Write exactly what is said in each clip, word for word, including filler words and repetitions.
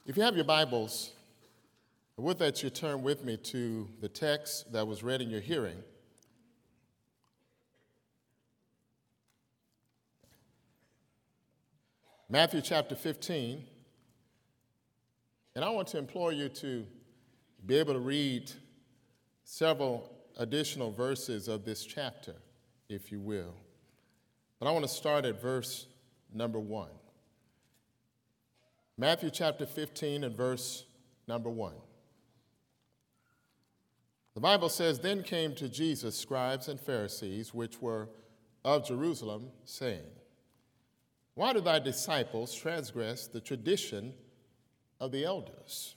If you have your Bibles, with that you turn with me to the text that was read in your hearing. Matthew chapter fifteen. And I want to implore you to be able to read several additional verses of this chapter, if you will. But I want to start at verse number one. Matthew chapter fifteen and verse number one. The Bible says, "Then came to Jesus scribes and Pharisees, which were of Jerusalem, saying, Why do thy disciples transgress the tradition of the elders?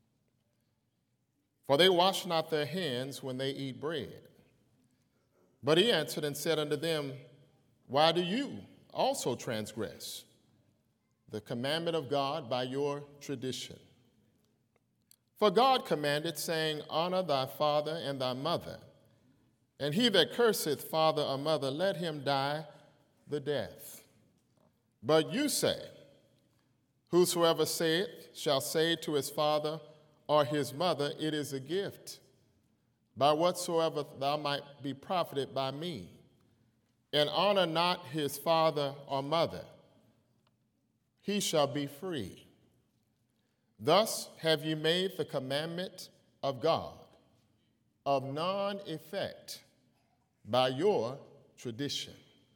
For they wash not their hands when they eat bread. But he answered and said unto them, Why do you also transgress the commandment of God by your tradition? For God commanded, saying, Honor thy father and thy mother, and he that curseth father or mother, let him die the death. But you say, Whosoever saith shall say to his father or his mother, It is a gift, by whatsoever thou might be profited by me, and honor not his father or mother, he shall be free. Thus have ye made the commandment of God of none effect by your tradition.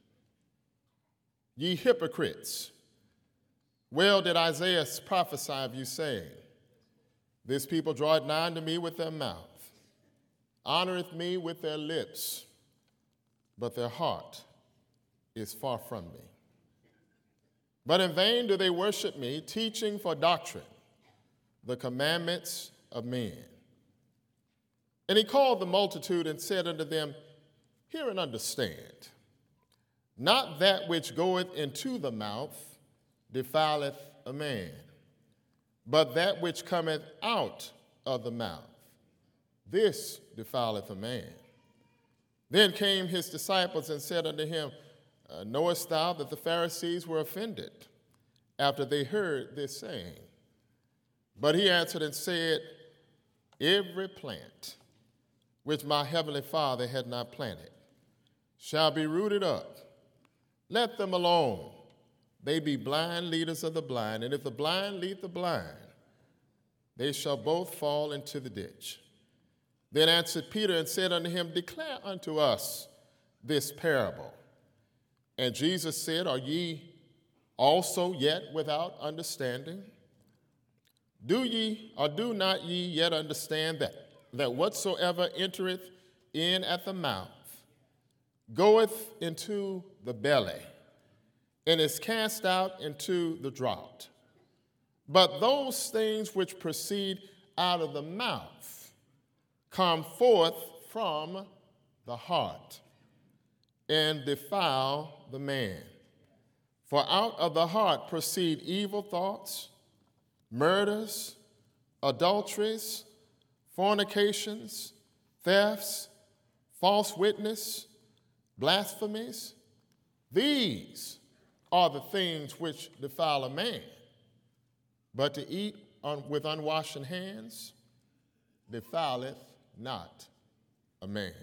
Ye hypocrites, well did Isaiah prophesy of you, saying, This people draweth nigh unto me with their mouth, honoreth me with their lips, but their heart is far from me. But in vain do they worship me, teaching for doctrine the commandments of men. And he called the multitude and said unto them, Hear and understand. Not that which goeth into the mouth defileth a man, but that which cometh out of the mouth, this defileth a man. Then came his disciples and said unto him, Knowest thou that the Pharisees were offended after they heard this saying? But he answered and said, Every plant which my heavenly Father had not planted shall be rooted up. Let them alone. They be blind leaders of the blind, and if the blind lead the blind, they shall both fall into the ditch. Then answered Peter and said unto him, Declare unto us this parable. And Jesus said, Are ye also yet without understanding? Do ye or do not ye yet understand that, that whatsoever entereth in at the mouth goeth into the belly, and is cast out into the draught? But those things which proceed out of the mouth come forth from the heart, and defile the man. For out of the heart proceed evil thoughts, murders, adulteries, fornications, thefts, false witness, blasphemies. These are the things which defile a man. But to eat un- with unwashen hands defileth not a man.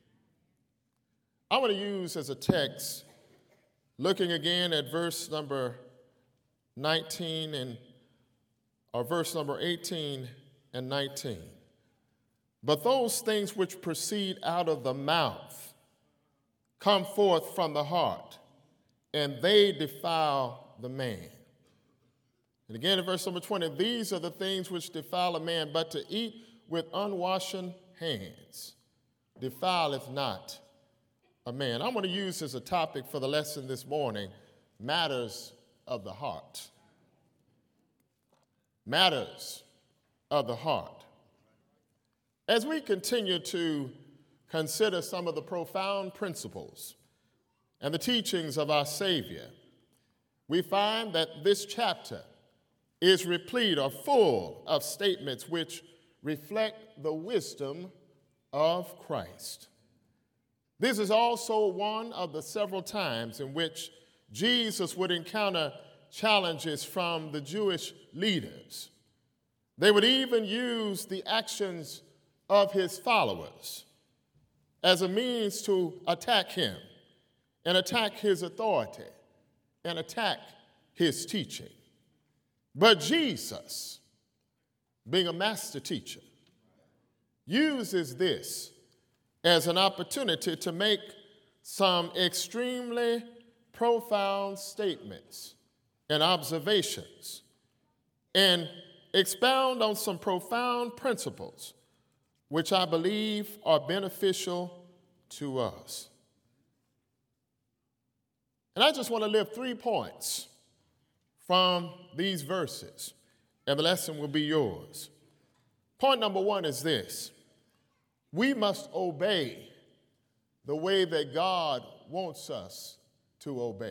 I want to use as a text, looking again at verse number nineteen and or verse number eighteen and nineteen. But those things which proceed out of the mouth come forth from the heart, and they defile the man. And again in verse number twenty, these are the things which defile a man, but to eat with unwashen hands defileth not a man. I'm going to use as a topic for the lesson this morning, matters of the heart. Matters of the heart. As we continue to consider some of the profound principles and the teachings of our Savior, we find that this chapter is replete or full of statements which reflect the wisdom of Christ. This is also one of the several times in which Jesus would encounter challenges from the Jewish leaders They would even use the actions of his followers as a means to attack him and attack his authority and attack his teaching. But Jesus, being a master teacher, uses this as an opportunity to make some extremely profound statements and observations and expound on some profound principles which I believe are beneficial to us. And I just want to lift three points from these verses, and the lesson will be yours. Point number one is this: we must obey the way that God wants us to obey.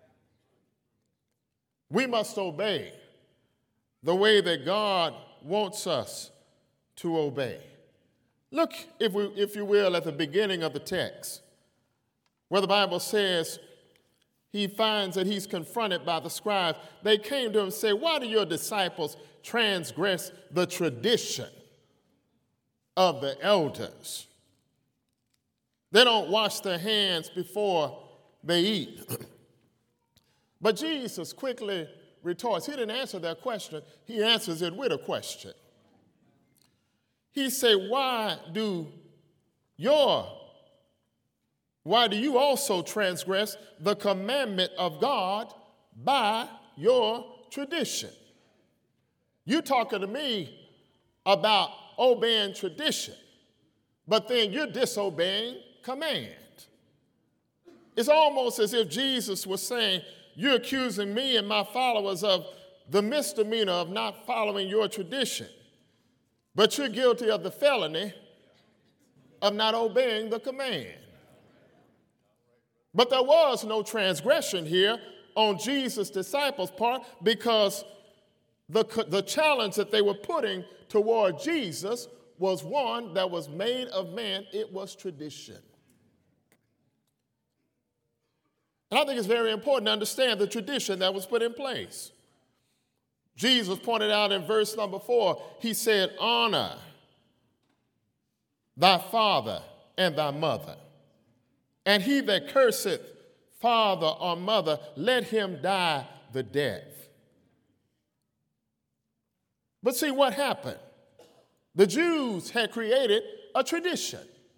We must obey the way that God wants us to obey. Look, if, we, if you will, at the beginning of the text, where the Bible says he finds that he's confronted by the scribes. They came to him and said, "Why do your disciples transgress the tradition of the elders? They don't wash their hands before they eat." But Jesus quickly retorts. He didn't answer that question. He answers it with a question. He said, why do your, why do you also transgress the commandment of God by your tradition? You talking to me about obeying tradition, but then you're disobeying command. It's almost as if Jesus was saying, you're accusing me and my followers of the misdemeanor of not following your tradition, but you're guilty of the felony of not obeying the command. But there was no transgression here on Jesus' disciples' part, because the, the challenge that they were putting toward Jesus was one that was made of man. It was tradition. And I think it's very important to understand the tradition that was put in place. Jesus pointed out in verse number four, he said, honor thy father and thy mother, and he that curseth father or mother, let him die the death. But see what happened? The Jews had created a tradition.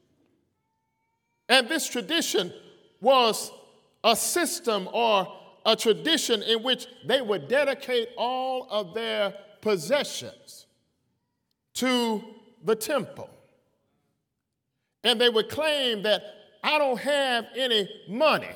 And this tradition was a system or a tradition in which they would dedicate all of their possessions to the temple. And they would claim that I don't have any money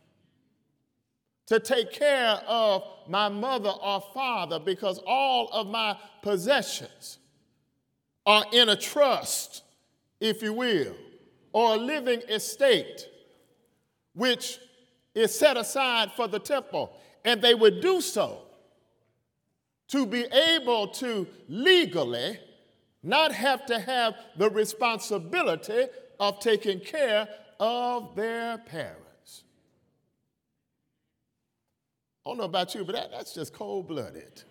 to take care of my mother or father because all of my possessions are in a trust, if you will, or a living estate, which is set aside for the temple. And they would do so to be able to legally not have to have the responsibility of taking care of their parents. I don't know about you, but that, that's just cold-blooded.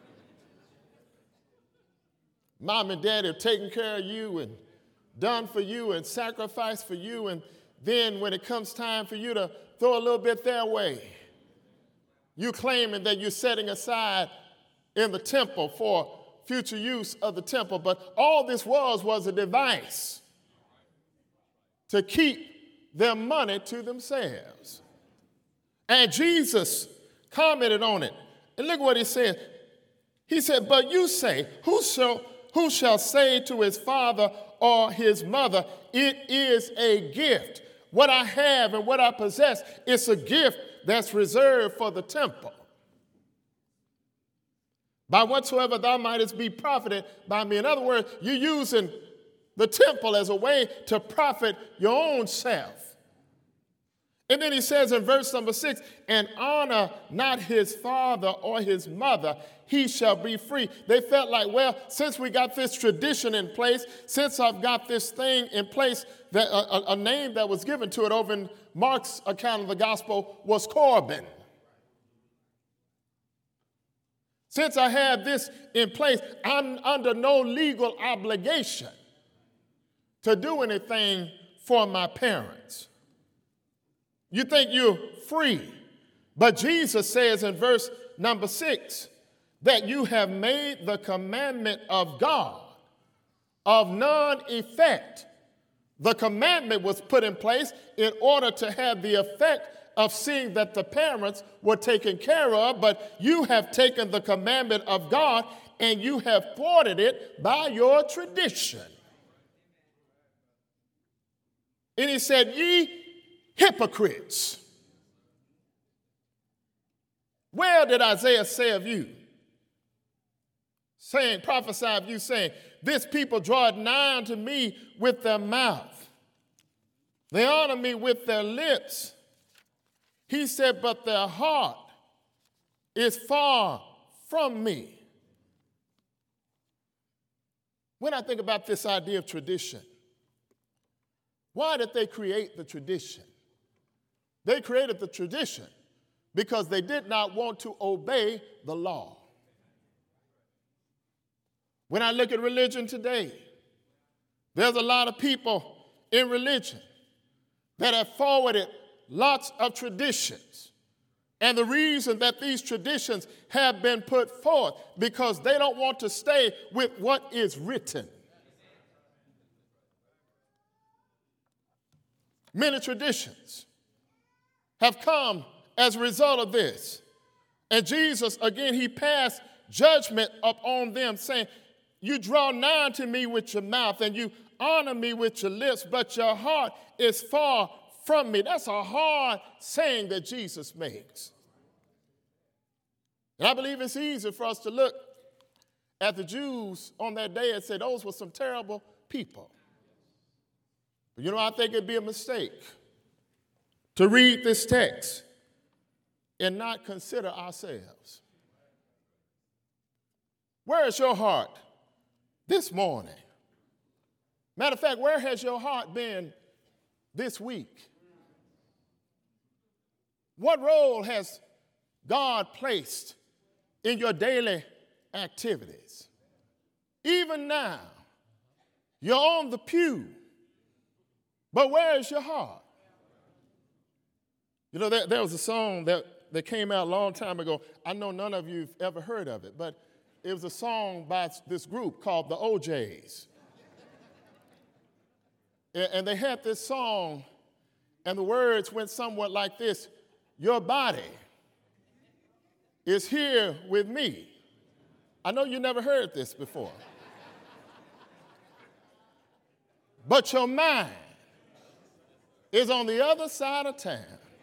Mom and dad have taken care of you and done for you and sacrificed for you, and then when it comes time for you to throw a little bit their way, you claiming that you're setting aside in the temple for future use of the temple. But all this was was a device to keep their money to themselves. And Jesus commented on it. And look what he said. He said, but you say, who shall, who shall say to his father or his mother, it is a gift. What I have and what I possess, it's a gift that's reserved for the temple. By whatsoever thou mightest be profited by me. In other words, you're using the temple as a way to profit your own self. And then he says in verse number six, and honor not his father or his mother, he shall be free. They felt like, well, since we got this tradition in place, since I've got this thing in place, that a, a name that was given to it over in Mark's account of the gospel was Corban. Since I have this in place, I'm under no legal obligation to do anything for my parents. You think you're free, but Jesus says in verse number six that you have made the commandment of God of none effect. The commandment was put in place in order to have the effect of seeing that the parents were taken care of, but you have taken the commandment of God and you have thwarted it by your tradition. And he said, ye hypocrites. Well did Isaiah say of you, saying, prophesy of you, saying, this people draw it nigh unto me with their mouth. They honor me with their lips. He said, but their heart is far from me. When I think about this idea of tradition, why did they create the tradition? They created the tradition because they did not want to obey the law. When I look at religion today, there's a lot of people in religion that have forwarded lots of traditions. And the reason that these traditions have been put forth because they don't want to stay with what is written. Many traditions have come as a result of this. And Jesus, again, he passed judgment upon them, saying, you draw nigh to me with your mouth and you honor me with your lips, but your heart is far from me. That's a hard saying that Jesus makes. And I believe it's easy for us to look at the Jews on that day and say, those were some terrible people. But you know, I think it'd be a mistake to read this text and not consider ourselves. Where is your heart this morning? Matter of fact, where has your heart been this week? What role has God placed in your daily activities? Even now, you're on the pew, but where is your heart? You know, there, there was a song that, that came out a long time ago. I know none of you have ever heard of it, but it was a song by this group called the O Js. and, and they had this song, and the words went somewhat like this: your body is here with me. I know you never heard this before. But your mind is on the other side of town.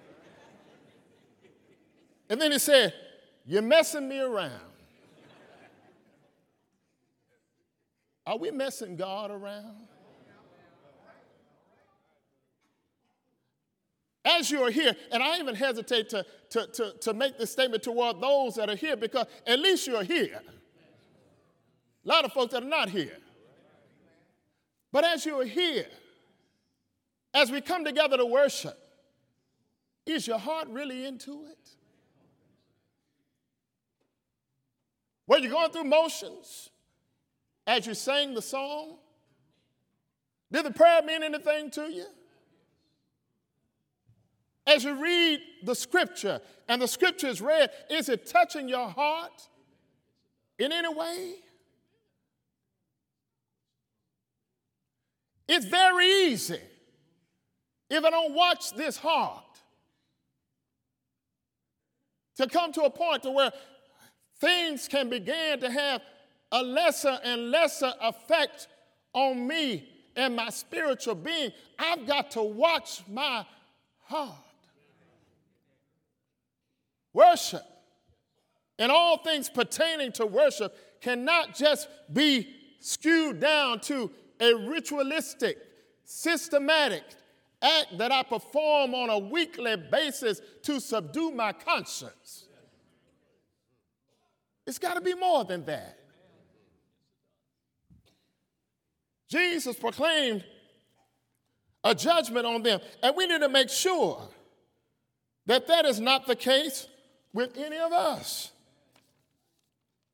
And then he said, you're messing me around. Are we messing God around? As you are here, and I even hesitate to, to, to, to make this statement toward those that are here because at least you're here. A lot of folks that are not here. But as you are here, as we come together to worship, is your heart really into it? Were you going through motions as you sang the song? Did the prayer mean anything to you? As you read the scripture and the scripture is read, is it touching your heart in any way? It's very easy, if I don't watch this heart, to come to a point to where things can begin to have a lesser and lesser effect on me and my spiritual being. I've got to watch my heart. Worship and all things pertaining to worship cannot just be skewed down to a ritualistic, systematic act that I perform on a weekly basis to subdue my conscience. It's got to be more than that. Jesus proclaimed a judgment on them, and we need to make sure that that is not the case with any of us.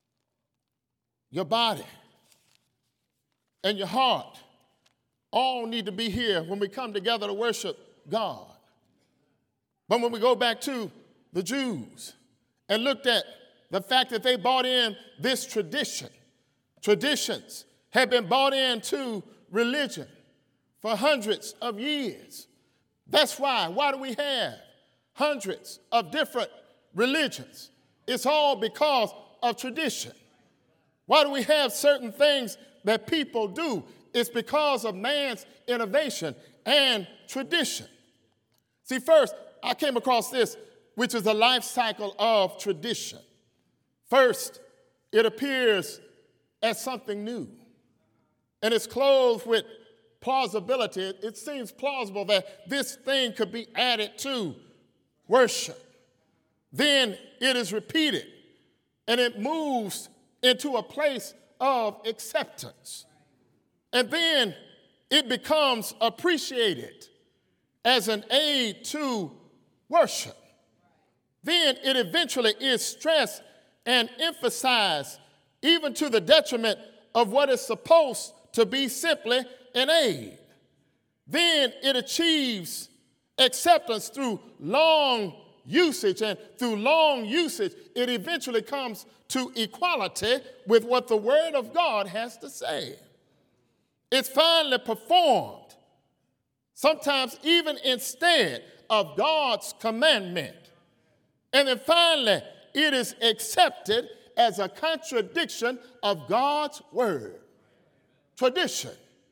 your body, and your heart all need to be here when we come together to worship God. But when we go back to the Jews and looked at the fact that they bought in this tradition, traditions have been bought into religion for hundreds of years. That's why. Why do we have hundreds of different religions? It's all because of tradition. Why do we have certain things that people do? It's because of man's innovation and tradition. See, first, I came across this, which is the life cycle of tradition. First, it appears as something new, and it's clothed with plausibility. It seems plausible that this thing could be added to worship. Then it is repeated, and it moves into a place of acceptance. And then it becomes appreciated as an aid to worship. Then it eventually is stressed and emphasized, even to the detriment of what is supposed to be simply an aid. Then it achieves acceptance through long usage, and through long usage, it eventually comes to equality with what the Word of God has to say. It's finally performed, sometimes even instead of God's commandment. And then finally, it is accepted as a contradiction of God's Word. Tradition.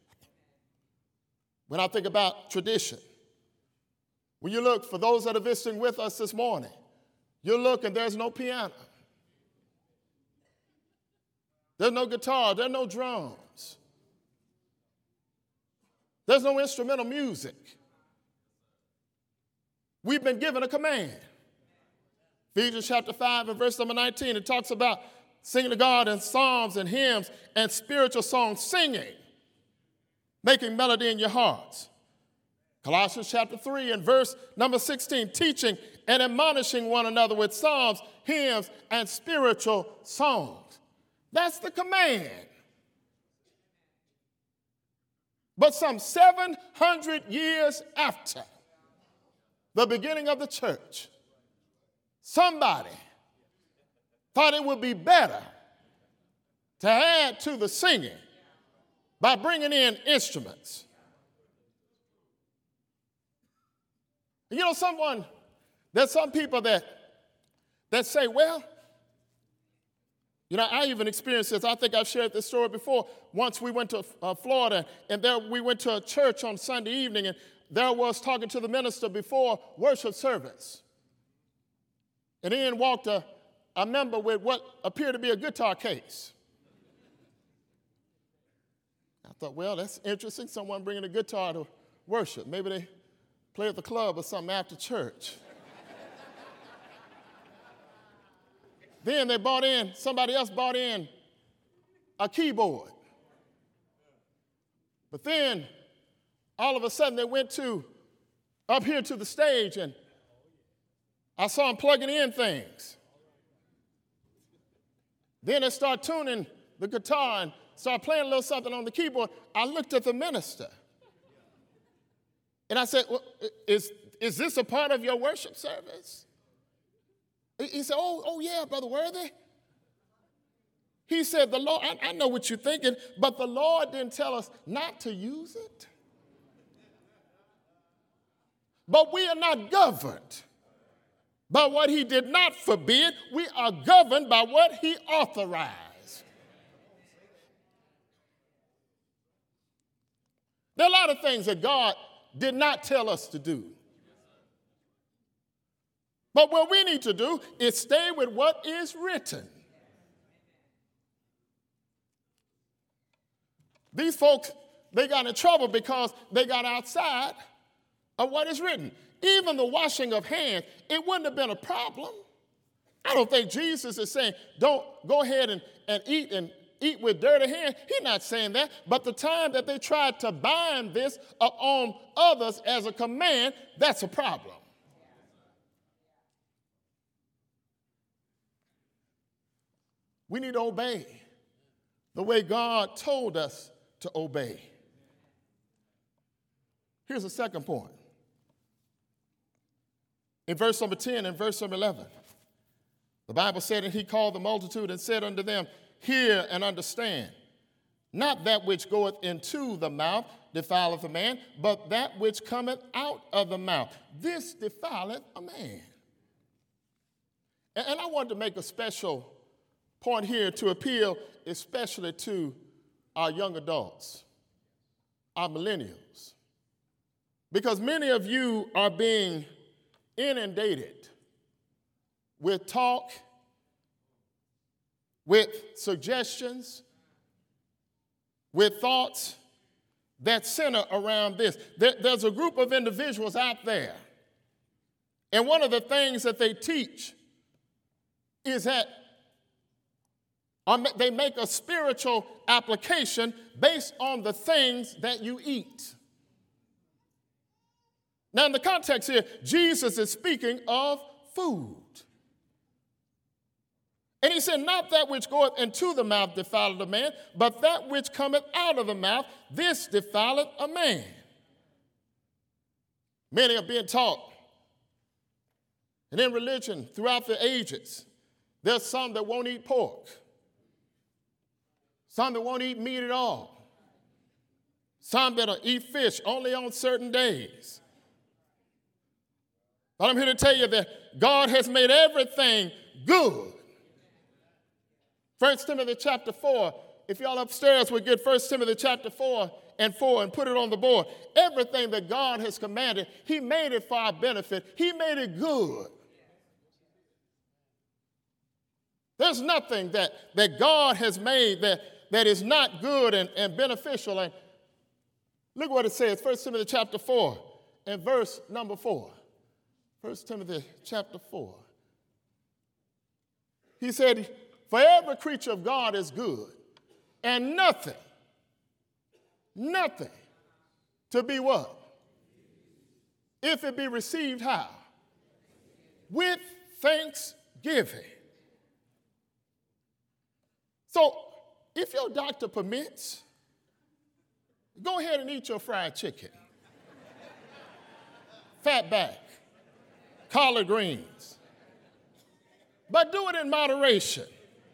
When I think about tradition, when you look, for those that are visiting with us this morning, you look and there's no piano. There's no guitar. There's no drums. There's no instrumental music. We've been given a command. Ephesians chapter five and verse number nineteen, it talks about singing to God in psalms and hymns and spiritual songs, singing, making melody in your hearts. Colossians chapter three and verse number sixteen, teaching and admonishing one another with psalms, hymns, and spiritual songs. That's the command. But some seven hundred years after the beginning of the church, somebody thought it would be better to add to the singing by bringing in instruments. You know, someone, there's some people that, that say, well, you know, I even experienced this. I think I've shared this story before. Once we went to uh, Florida, and there we went to a church on Sunday evening, and there I was talking to the minister before worship service. And in walked a, a member with what appeared to be a guitar case. I thought, well, that's interesting. Someone bringing a guitar to worship. Maybe they play at the club or something after church. Then they bought in, somebody else bought in a keyboard. But then, all of a sudden, they went to, up here to the stage, and I saw them plugging in things. Then they started tuning the guitar and started playing a little something on the keyboard. I looked at the minister, and I said, well, is, is this a part of your worship service? He said, oh, oh yeah, Brother Worthy. He said, the Lord, I, I know what you're thinking, but the Lord didn't tell us not to use it. But we are not governed by what he did not forbid. We are governed by what he authorized. There are a lot of things that God did not tell us to do. But what we need to do is stay with what is written. These folks, they got in trouble because they got outside of what is written. Even the washing of hands, it wouldn't have been a problem. I don't think Jesus is saying, don't go ahead and, and eat and eat with dirty hands. He's not saying that. But the time that they tried to bind this on others as a command, that's a problem. We need to obey the way God told us to obey. Here's the second point. In verse number ten and verse number eleven, the Bible said, and he called the multitude and said unto them, hear and understand. Not that which goeth into the mouth defileth a man, but that which cometh out of the mouth, this defileth a man. And, and I want to make a special point here to appeal especially to our young adults, our millennials, because many of you are being inundated with talk, with suggestions, with thoughts that center around this. There, there's a group of individuals out there, and one of the things that they teach is that um, they make a spiritual application based on the things that you eat. Now, in the context here, Jesus is speaking of food. And he said, not that which goeth into the mouth defileth a man, but that which cometh out of the mouth, this defileth a man. Many are being taught. And in religion, throughout the ages, there's some that won't eat pork, some that won't eat meat at all, some that'll eat fish only on certain days. But I'm here to tell you that God has made everything good. First Timothy chapter four, if y'all upstairs would get First Timothy chapter four and four and put it on the board. Everything that God has commanded, he made it for our benefit. He made it good. There's nothing that, that God has made that, that is not good and, and beneficial. And look what it says, First Timothy chapter four and verse number four. First Timothy chapter four. He said, for every creature of God is good, and nothing, nothing to be what? If it be received how? With thanksgiving. So, if your doctor permits, go ahead and eat your fried chicken, fat back, collard greens, but do it in moderation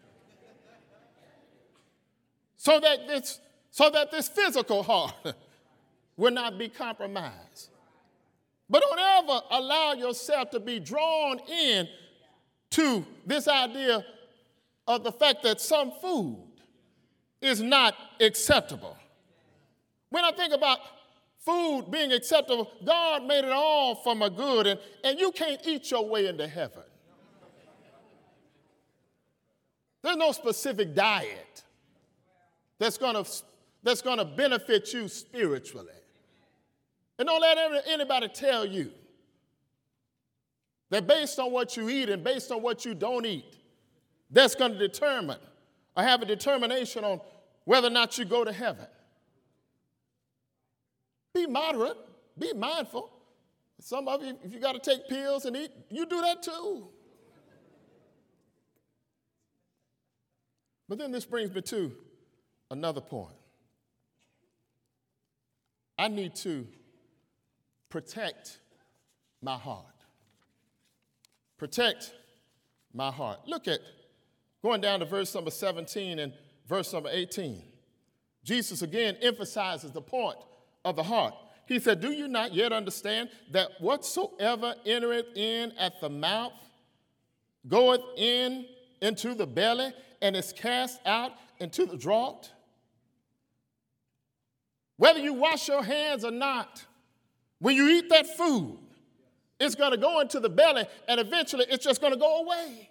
so that this, so that this physical heart will not be compromised. But don't ever allow yourself to be drawn in to this idea of the fact that some food is not acceptable. When I think about food being acceptable, God made it all from a good, and, and you can't eat your way into heaven. There's no specific diet that's going to that's going to benefit you spiritually. And don't let anybody tell you that based on what you eat and based on what you don't eat, that's going to determine or have a determination on whether or not you go to heaven. Be moderate, be mindful. Some of you, if you got to take pills and eat, you do that too. But then this brings me to another point. I need to protect my heart. Protect my heart. Look at, going down to verse number seventeen and verse number eighteen. Jesus again emphasizes the point of the heart. He said, do you not yet understand that whatsoever entereth in at the mouth goeth in into the belly and is cast out into the draught? Whether you wash your hands or not, when you eat that food, it's going to go into the belly and eventually it's just going to go away.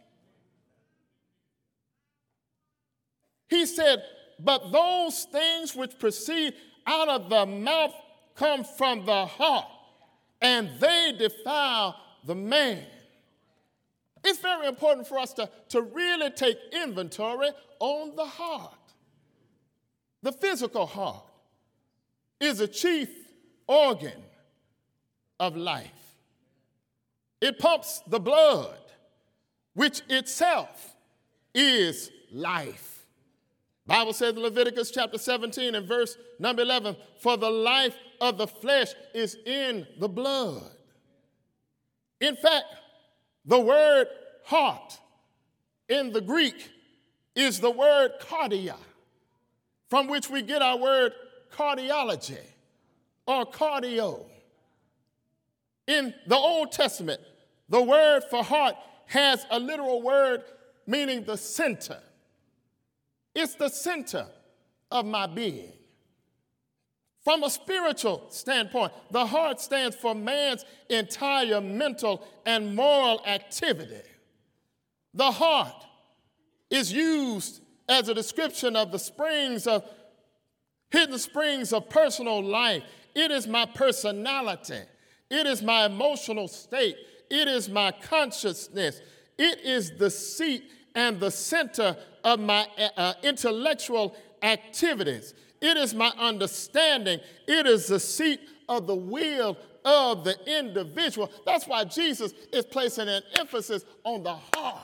He said, but those things which proceed out of the mouth come from the heart, and they defile the man. It's very important for us to, to really take inventory on the heart. The physical heart is a chief organ of life. It pumps the blood, which itself is life. Bible says in Leviticus chapter seventeen and verse number eleven, for the life of the flesh is in the blood. In fact, the word heart in the Greek is the word cardia, from which we get our word cardiology or cardio. In the Old Testament, the word for heart has a literal word meaning the center. It's the center of my being. From a spiritual standpoint, the heart stands for man's entire mental and moral activity. The heart is used as a description of the springs of hidden springs of personal life. It is my personality. It is my emotional state. It is my consciousness. It is the seat and the center of my uh, intellectual activities. It is my understanding. It is the seat of the will of the individual. That's why Jesus is placing an emphasis on the heart.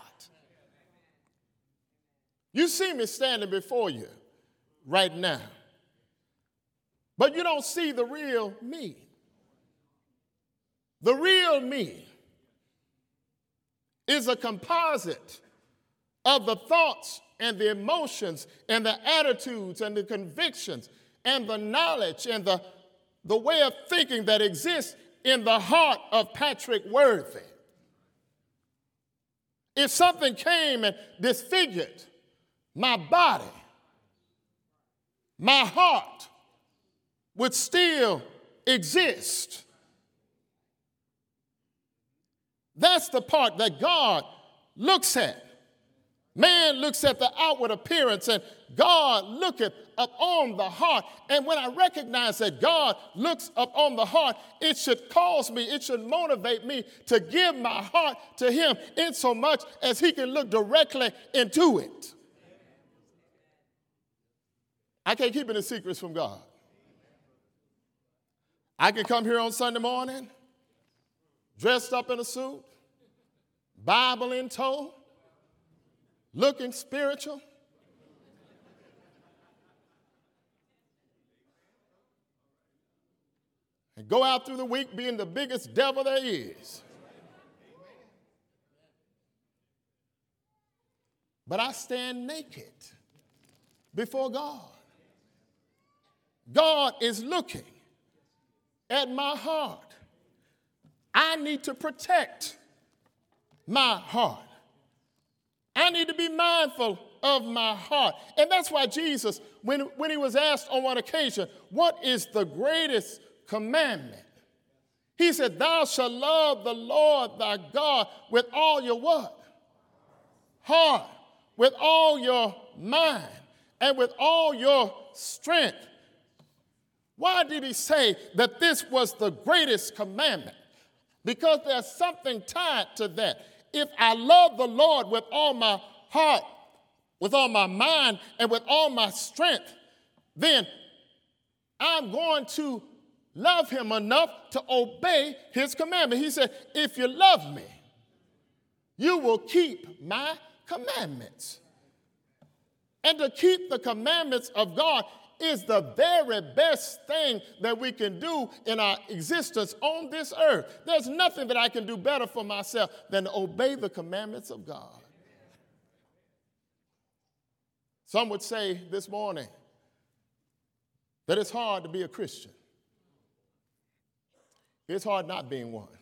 You see me standing before you right now, but you don't see the real me. The real me is a composite of the thoughts and the emotions and the attitudes and the convictions and the knowledge and the, the way of thinking that exists in the heart of Patrick Worthy. If something came and disfigured my body, my heart would still exist. That's the part that God looks at. Man looks at the outward appearance, and God looketh upon the heart. And when I recognize that God looks upon the heart, it should cause me, it should motivate me to give my heart to him in so much as he can look directly into it. I can't keep any secrets from God. I can come here on Sunday morning, dressed up in a suit, Bible in tow, looking spiritual. And go out through the week being the biggest devil there is. But I stand naked before God. God is looking at my heart. I need to protect my heart. I need to be mindful of my heart. And that's why Jesus, when, when he was asked on one occasion, what is the greatest commandment? He said, thou shalt love the Lord thy God with all your what? Heart, with all your mind, and with all your strength. Why did he say that this was the greatest commandment? Because there's something tied to that. If I love the Lord with all my heart, with all my mind, and with all my strength, then I'm going to love him enough to obey his commandment. He said, if you love me, you will keep my commandments. And to keep the commandments of God is the very best thing that we can do in our existence on this earth. There's nothing that I can do better for myself than to obey the commandments of God. Some would say this morning that it's hard to be a Christian. It's hard not being one.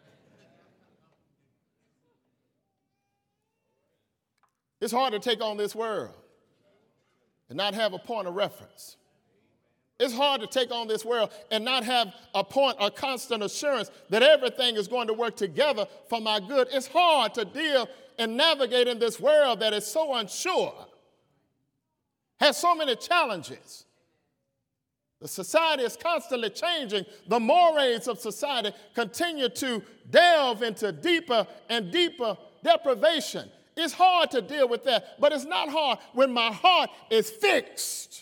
It's hard to take on this world and not have a point of reference. It's hard to take on this world and not have a point, a constant assurance that everything is going to work together for my good. It's hard to deal and navigate in this world that is so unsure, has so many challenges. The society is constantly changing. The mores of society continue to delve into deeper and deeper deprivation. It's hard to deal with that, but it's not hard when my heart is fixed.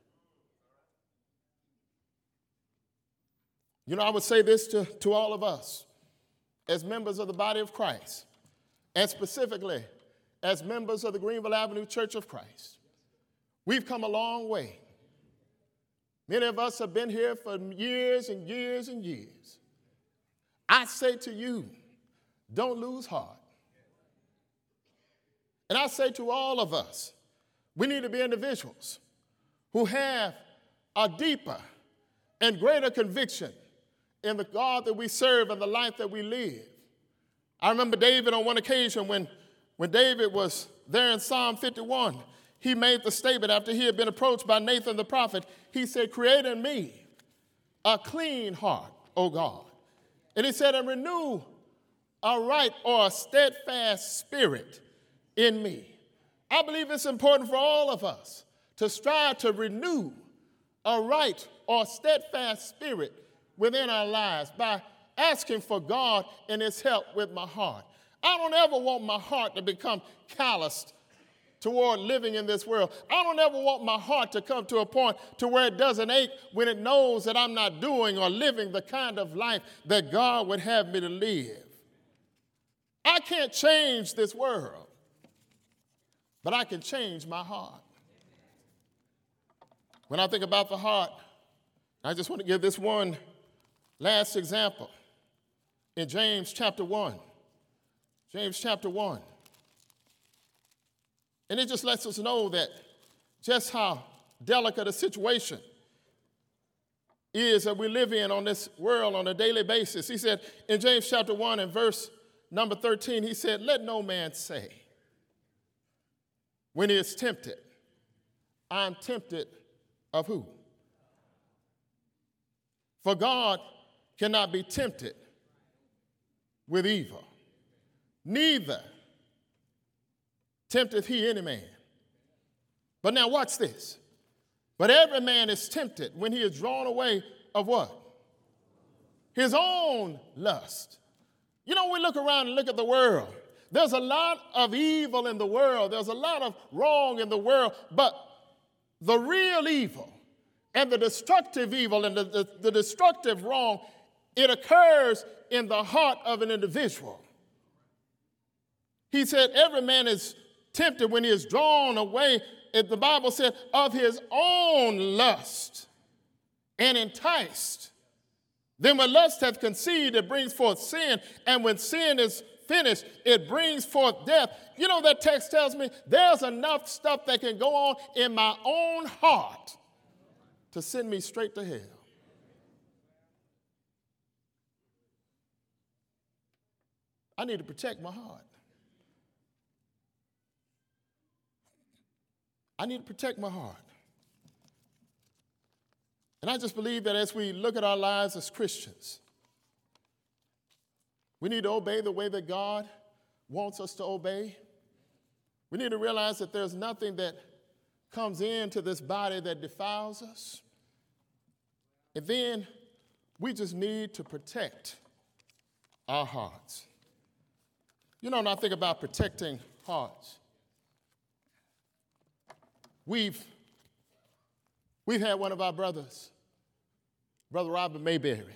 You know, I would say this to, to all of us as members of the body of Christ, and specifically as members of the Greenville Avenue Church of Christ. We've come a long way. Many of us have been here for years and years and years. I say to you, don't lose heart. And I say to all of us, we need to be individuals who have a deeper and greater conviction in the God that we serve and the life that we live. I remember David on one occasion when, when David was there in Psalm fifty-one, he made the statement after he had been approached by Nathan the prophet. He said, create in me a clean heart, O God. And he said, and renew a right or a steadfast spirit in me. I believe it's important for all of us to strive to renew a right or steadfast spirit within our lives by asking for God and his help with my heart. I don't ever want my heart to become calloused toward living in this world. I don't ever want my heart to come to a point to where it doesn't ache when it knows that I'm not doing or living the kind of life that God would have me to live. I can't change this world, but I can change my heart. When I think about the heart, I just want to give this one last example. In James chapter one, James chapter one. And it just lets us know that just how delicate a situation is that we live in on this world on a daily basis. He said in James chapter one and verse number thirteen, he said, let no man say when he is tempted, I'm tempted of who? For God cannot be tempted with evil, neither tempteth he any man. But now watch this. But every man is tempted when he is drawn away of what? His own lust. You know, we look around and look at the world. There's a lot of evil in the world. There's a lot of wrong in the world. But the real evil and the destructive evil and the, the, the destructive wrong, it occurs in the heart of an individual. He said every man is tempted when he is drawn away, the Bible said, of his own lust and enticed. Then when lust hath conceived, it brings forth sin. And when sin is finished, it brings forth death. You know, that text tells me there's enough stuff that can go on in my own heart to send me straight to hell. I need to protect my heart. I need to protect my heart. And I just believe that as we look at our lives as Christians, we need to obey the way that God wants us to obey. We need to realize that there's nothing that comes into this body that defiles us. And then we just need to protect our hearts. You know, when I think about protecting hearts, We've, we've had one of our brothers, Brother Robert Mayberry.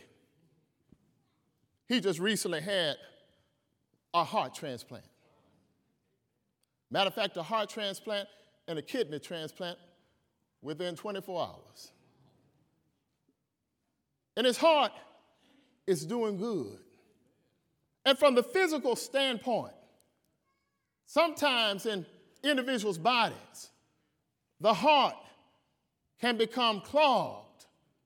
He just recently had a heart transplant. Matter of fact, a heart transplant and a kidney transplant within twenty-four hours. And his heart is doing good. And from the physical standpoint, sometimes in individuals' bodies, the heart can become clogged,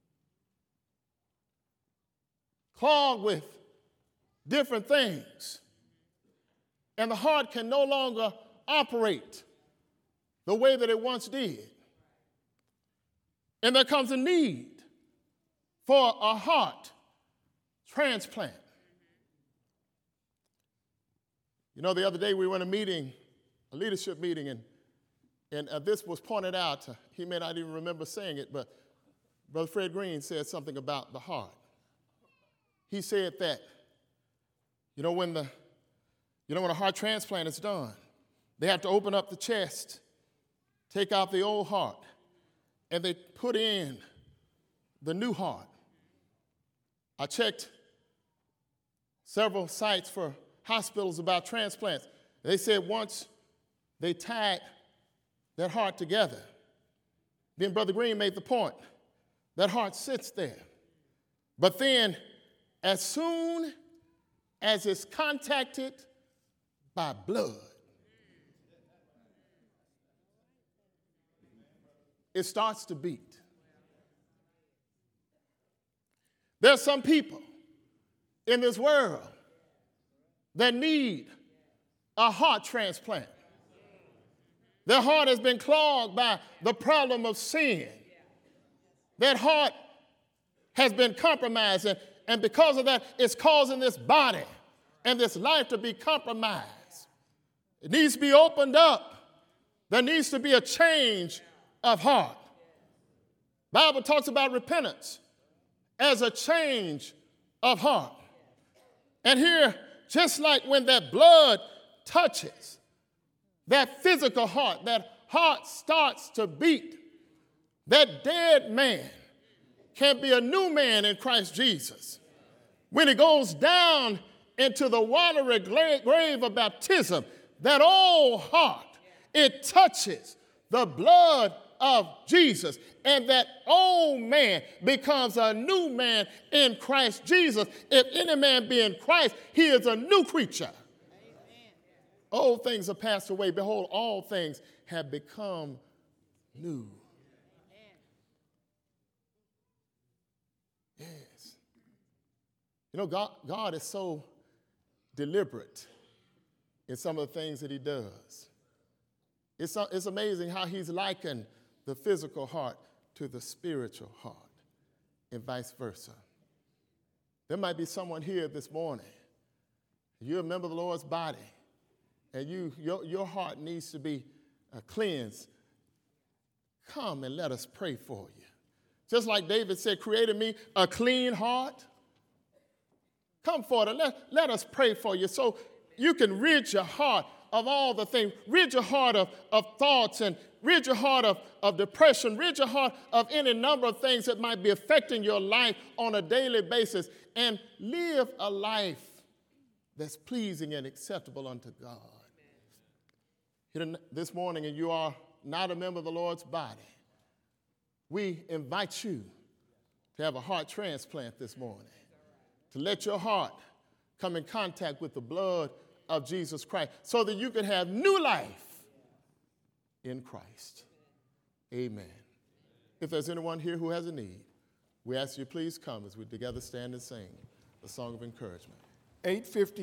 clogged with different things. And the heart can no longer operate the way that it once did. And there comes a need for a heart transplant. You know, the other day we were in a meeting, a leadership meeting, and And uh, this was pointed out. Uh, he may not even remember saying it, but Brother Fred Green said something about the heart. He said that, you know, when the, you know, when a heart transplant is done, they have to open up the chest, take out the old heart, and they put in the new heart. I checked several sites for hospitals about transplants. They said once they tied that heart together, Then Brother Green made the point, that heart sits there. But then, as soon as it's contacted by blood, it starts to beat. There's some people in this world that need a heart transplant. Their heart has been clogged by the problem of sin. That heart has been compromised, and, and because of that, it's causing this body and this life to be compromised. It needs to be opened up. There needs to be a change of heart. The Bible talks about repentance as a change of heart. And here, just like when that blood touches that physical heart, that heart starts to beat, that dead man can be a new man in Christ Jesus. When it goes down into the watery grave of baptism, that old heart, it touches the blood of Jesus, and that old man becomes a new man in Christ Jesus. If any man be in Christ, he is a new creature. Amen. Old things are passed away. Behold, all things have become new. Amen. Yes. You know, God, God is so deliberate in some of the things that he does. It's, it's amazing how he's likened the physical heart to the spiritual heart, and vice versa. There might be someone here this morning. You're a member of the Lord's body, and you, your, your heart needs to be uh, cleansed. Come and let us pray for you. Just like David said, create in me a clean heart. Come forward and let, let us pray for you so you can rid your heart of all the things, rid your heart of, of thoughts, and rid your heart of, of depression, rid your heart of any number of things that might be affecting your life on a daily basis, and live a life that's pleasing and acceptable unto God. Here this morning, and you are not a member of the Lord's body, we invite you to have a heart transplant this morning, to let your heart come in contact with the blood of Jesus Christ so that you can have new life in Christ. Amen. If there's anyone here who has a need, we ask you please come as we together stand and sing the song of encouragement. eight fifty